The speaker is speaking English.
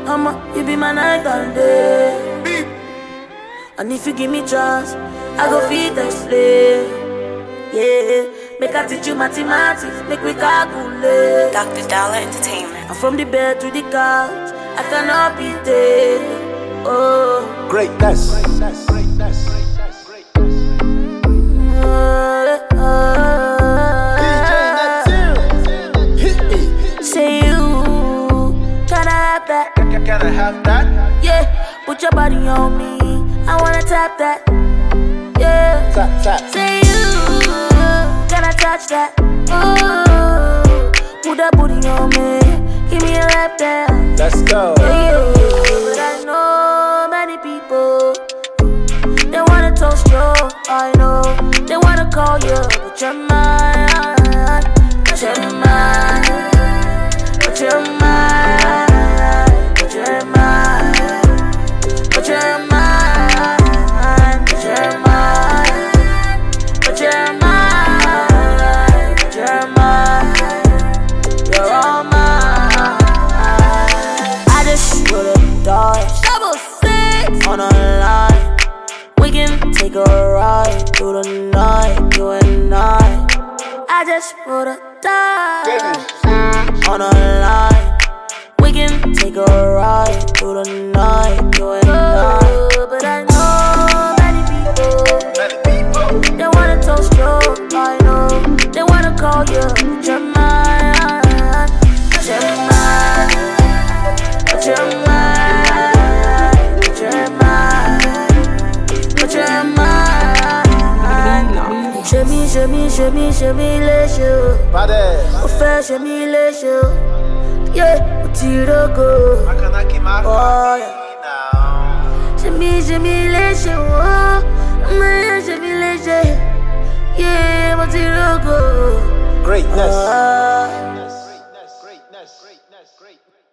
You be my night and day. And if you give me chance, I go feed explain. Yeah, make I teach you mathematics, make we calculate. Dr. Dollar Entertainment. And from the bed to the couch, I cannot be there. Oh, Greatness. Say you gotta have that. Gotta have that. Yeah, put your body on me. I wanna tap that. Yeah, Tap, tap. say you gotta touch that. Oh, put that booty on me. Give me a lap dance. Let's go. Yeah, but I know many people. They wanna toast you, I know. They wanna call you, but you're mine. But you're mine. But you're mine. But you're mine. But you're mine. But you're mine. But you're mine. But you're mine. You're all mine. I just roll the dice. Double six on a line. We can take a ride through the night, you and I just roll the dice on a line. We can take a ride through the night, you and I. But I know many people, they wanna toast you, I know. They wanna call you, but you're mine. But you're mine. But you're mine. But you're mine. But you're mine. Show me, let you. Badass. Oh, show me, let you. Yeah, what you do go? Oh, yeah. Show me, let you. Oh, show me, let you. Yeah, what you do go? Greatness. Oh. Greatness.